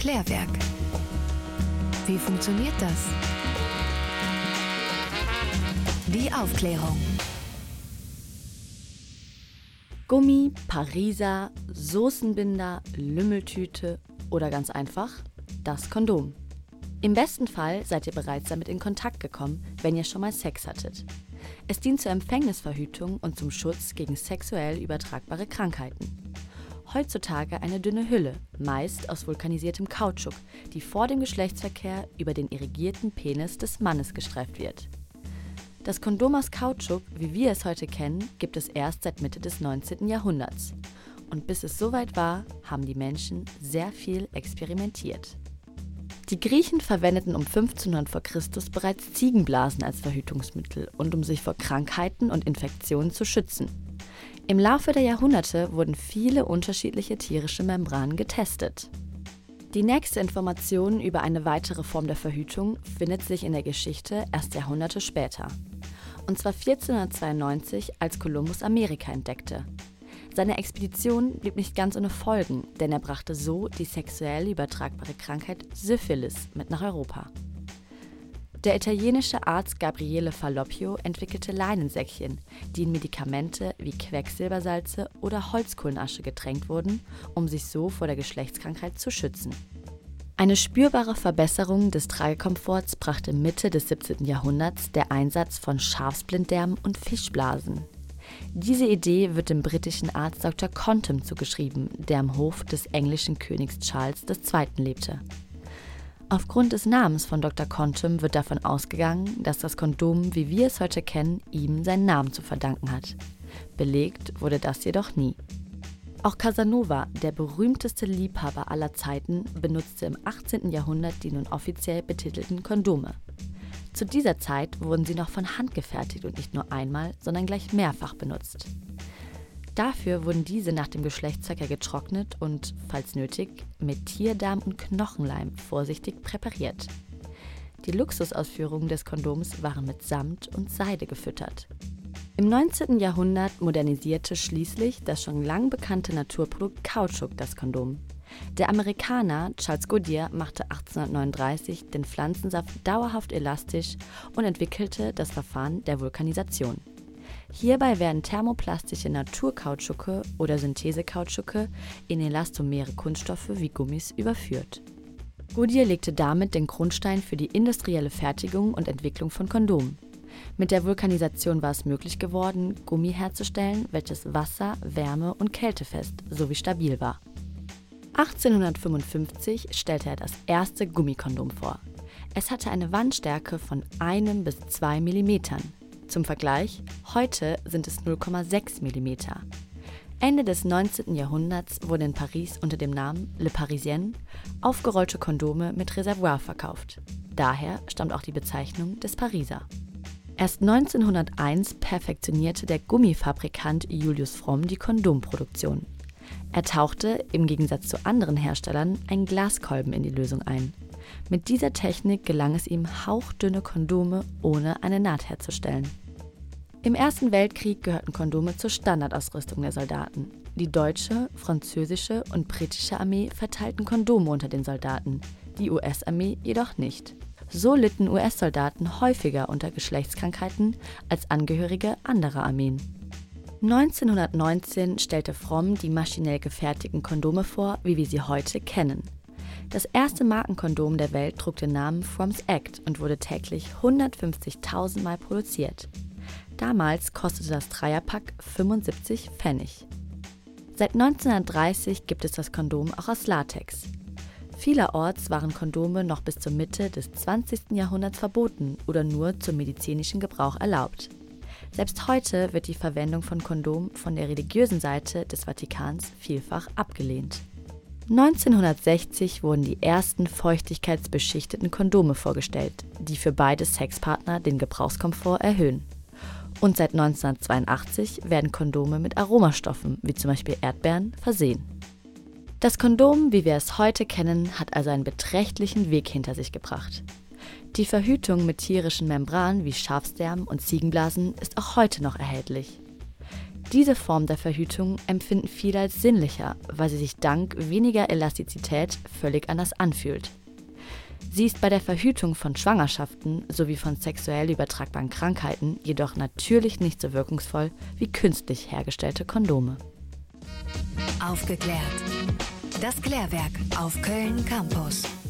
Klärwerk. Wie funktioniert das? Die Aufklärung. Gummi, Pariser, Soßenbinder, Lümmeltüte oder ganz einfach das Kondom. Im besten Fall seid ihr bereits damit in Kontakt gekommen, wenn ihr schon mal Sex hattet. Es dient zur Empfängnisverhütung und zum Schutz gegen sexuell übertragbare Krankheiten. Heutzutage eine dünne Hülle, meist aus vulkanisiertem Kautschuk, die vor dem Geschlechtsverkehr über den irrigierten Penis des Mannes gestreift wird. Das Kondom aus Kautschuk, wie wir es heute kennen, gibt es erst seit Mitte des 19. Jahrhunderts. Und bis es soweit war, haben die Menschen sehr viel experimentiert. Die Griechen verwendeten um 1500 v. Chr. bereits Ziegenblasen als Verhütungsmittel und um sich vor Krankheiten und Infektionen zu schützen. Im Laufe der Jahrhunderte wurden viele unterschiedliche tierische Membranen getestet. Die nächste Information über eine weitere Form der Verhütung findet sich in der Geschichte erst Jahrhunderte später. Und zwar 1492, als Kolumbus Amerika entdeckte. Seine Expedition blieb nicht ganz ohne Folgen, denn er brachte so die sexuell übertragbare Krankheit Syphilis mit nach Europa. Der italienische Arzt Gabriele Falloppio entwickelte Leinensäckchen, die in Medikamente wie Quecksilbersalze oder Holzkohlenasche getränkt wurden, um sich so vor der Geschlechtskrankheit zu schützen. Eine spürbare Verbesserung des Tragekomforts brachte Mitte des 17. Jahrhunderts der Einsatz von Schafsblinddarm und Fischblasen. Diese Idee wird dem britischen Arzt Dr. Condom zugeschrieben, der am Hof des englischen Königs Charles II. Lebte. Aufgrund des Namens von Dr. Condom wird davon ausgegangen, dass das Kondom, wie wir es heute kennen, ihm seinen Namen zu verdanken hat. Belegt wurde das jedoch nie. Auch Casanova, der berühmteste Liebhaber aller Zeiten, benutzte im 18. Jahrhundert die nun offiziell betitelten Kondome. Zu dieser Zeit wurden sie noch von Hand gefertigt und nicht nur einmal, sondern gleich mehrfach benutzt. Dafür wurden diese nach dem Geschlechtsverkehr getrocknet und, falls nötig, mit Tierdarm und Knochenleim vorsichtig präpariert. Die Luxusausführungen des Kondoms waren mit Samt und Seide gefüttert. Im 19. Jahrhundert modernisierte schließlich das schon lang bekannte Naturprodukt Kautschuk das Kondom. Der Amerikaner Charles Goodyear machte 1839 den Pflanzensaft dauerhaft elastisch und entwickelte das Verfahren der Vulkanisation. Hierbei werden thermoplastische Naturkautschuke oder Synthesekautschuke in elastomere Kunststoffe wie Gummis überführt. Goodyear legte damit den Grundstein für die industrielle Fertigung und Entwicklung von Kondomen. Mit der Vulkanisation war es möglich geworden, Gummi herzustellen, welches wasser-, wärme- und kältefest sowie stabil war. 1855 stellte er das erste Gummikondom vor. Es hatte eine Wandstärke von 1 bis 2 mm. Zum Vergleich, heute sind es 0,6 mm. Ende des 19. Jahrhunderts wurden in Paris unter dem Namen Le Parisien aufgerollte Kondome mit Reservoir verkauft. Daher stammt auch die Bezeichnung des Pariser. Erst 1901 perfektionierte der Gummifabrikant Julius Fromm die Kondomproduktion. Er tauchte, im Gegensatz zu anderen Herstellern, einen Glaskolben in die Lösung ein. Mit dieser Technik gelang es ihm, hauchdünne Kondome ohne eine Naht herzustellen. Im Ersten Weltkrieg gehörten Kondome zur Standardausrüstung der Soldaten. Die deutsche, französische und britische Armee verteilten Kondome unter den Soldaten, die US-Armee jedoch nicht. So litten US-Soldaten häufiger unter Geschlechtskrankheiten als Angehörige anderer Armeen. 1919 stellte Fromm die maschinell gefertigten Kondome vor, wie wir sie heute kennen. Das erste Markenkondom der Welt trug den Namen Fromm's Act und wurde täglich 150.000 Mal produziert. Damals kostete das Dreierpack 75 Pfennig. Seit 1930 gibt es das Kondom auch aus Latex. Vielerorts waren Kondome noch bis zur Mitte des 20. Jahrhunderts verboten oder nur zum medizinischen Gebrauch erlaubt. Selbst heute wird die Verwendung von Kondom von der religiösen Seite des Vatikans vielfach abgelehnt. 1960 wurden die ersten feuchtigkeitsbeschichteten Kondome vorgestellt, die für beide Sexpartner den Gebrauchskomfort erhöhen. Und seit 1982 werden Kondome mit Aromastoffen, wie zum Beispiel Erdbeeren, versehen. Das Kondom, wie wir es heute kennen, hat also einen beträchtlichen Weg hinter sich gebracht. Die Verhütung mit tierischen Membranen wie Schafsdarm und Ziegenblasen ist auch heute noch erhältlich. Diese Form der Verhütung empfinden viele als sinnlicher, weil sie sich dank weniger Elastizität völlig anders anfühlt. Sie ist bei der Verhütung von Schwangerschaften sowie von sexuell übertragbaren Krankheiten jedoch natürlich nicht so wirkungsvoll wie künstlich hergestellte Kondome. Aufgeklärt. Das Klärwerk auf Köln Campus.